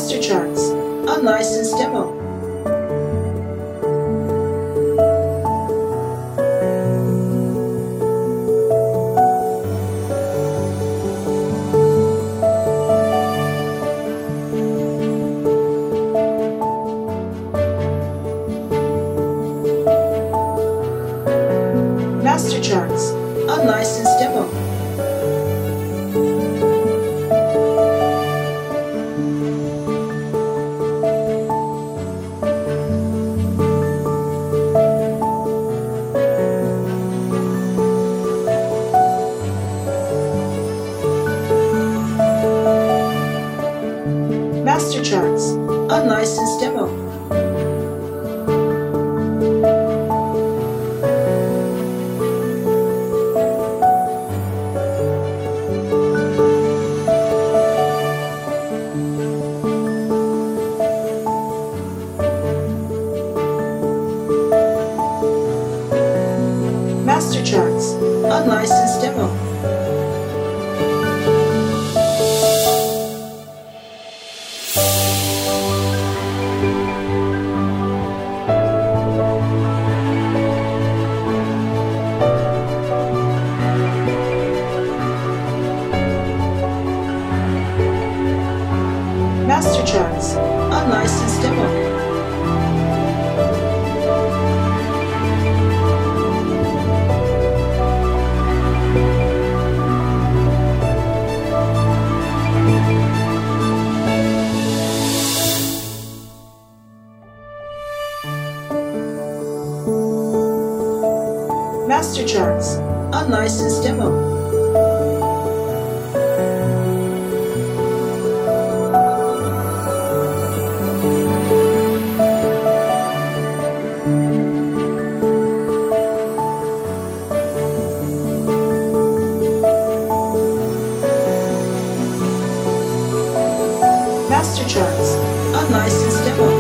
Master Charts, unlicensed demo. Master Charts, unlicensed demo. Master Charts, unlicensed demo. Master Charts, unlicensed demo. Master Charts, unlicensed demo. Master Charts, unlicensed demo. Master Charts, unlicensed demo.